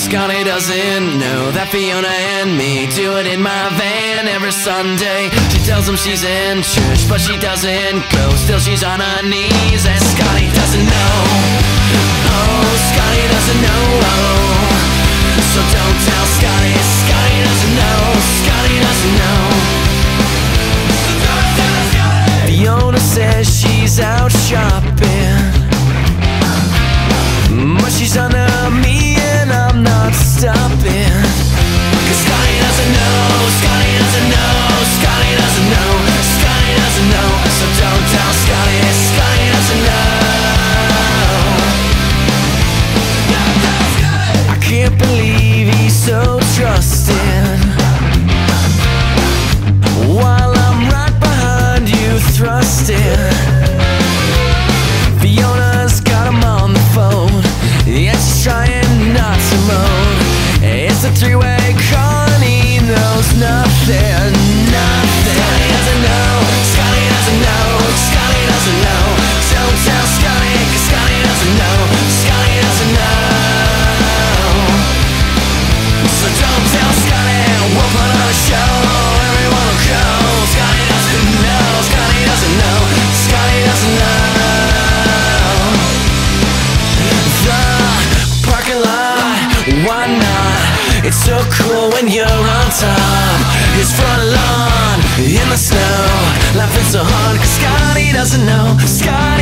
Scotty doesn't know that Fiona and me do it in my van every Sunday. She tells him she's in church, but she doesn't go. Still she's on her knees, and Scotty doesn't know. Oh, Scotty doesn't know. So don't tell Scotty. Scotty doesn't know. Scotty doesn't know. Fiona says she's out shopping, but she's under me and I'm not stopping. Cause Scotty doesn't know. Scotty doesn't know. Scotty doesn't know. Scotty doesn't know. So don't tell Scotty. Scotty doesn't know. I can't believe he's so trusting, while I'm right behind you thrusting. Fiona's got him on the phone, and she's trying not to moan. It's a three-way call and he knows nothing, nothing. Scotty doesn't know. Scotty doesn't know. Scotty doesn't know. Don't tell Scotty, cause Scotty doesn't know. Scotty doesn't know. So don't tell Scotty. We'll put on a show, everyone will go. Scotty doesn't know. Scotty doesn't know. Scotty doesn't know. The parking lot, why not? It's so cool when you're on top. His front lawn in the snow, laughing so hard cause Scotty doesn't know. Scotty